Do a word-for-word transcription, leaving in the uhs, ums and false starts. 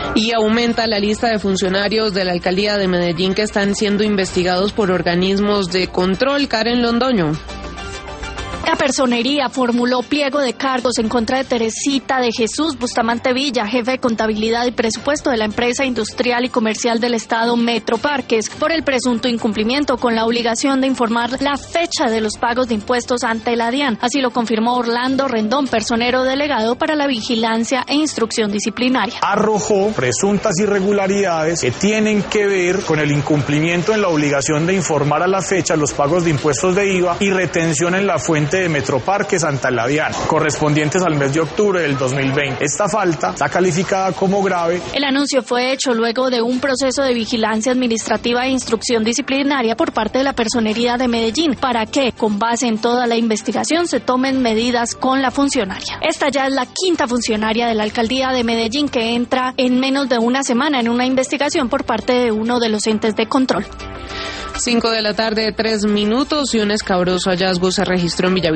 Y aumenta la lista de funcionarios de la alcaldía de Medellín que están siendo investigados por organismos de control. Karen Londoño. La Personería formuló pliego de cargos en contra de Teresita de Jesús Bustamante Villa, jefe de contabilidad y presupuesto de la empresa industrial y comercial del Estado Metroparques, por el presunto incumplimiento con la obligación de informar la fecha de los pagos de impuestos ante la DIAN. Así lo confirmó Orlando Rendón, personero delegado para la vigilancia e instrucción disciplinaria. Arrojó presuntas irregularidades que tienen que ver con el incumplimiento en la obligación de informar a la fecha los pagos de impuestos de I V A y retención en la fuente de Metroparques ante la DIAN, correspondientes al mes de octubre del dos mil veinte. Esta falta está calificada como grave. El anuncio fue hecho luego de un proceso de vigilancia administrativa e instrucción disciplinaria por parte de la Personería de Medellín para que, con base en toda la investigación, se tomen medidas con la funcionaria. Esta ya es la quinta funcionaria de la alcaldía de Medellín que entra en menos de una semana en una investigación por parte de uno de los entes de control. Cinco de la tarde, tres minutos, y un escabroso hallazgo se registró en Villavicencio.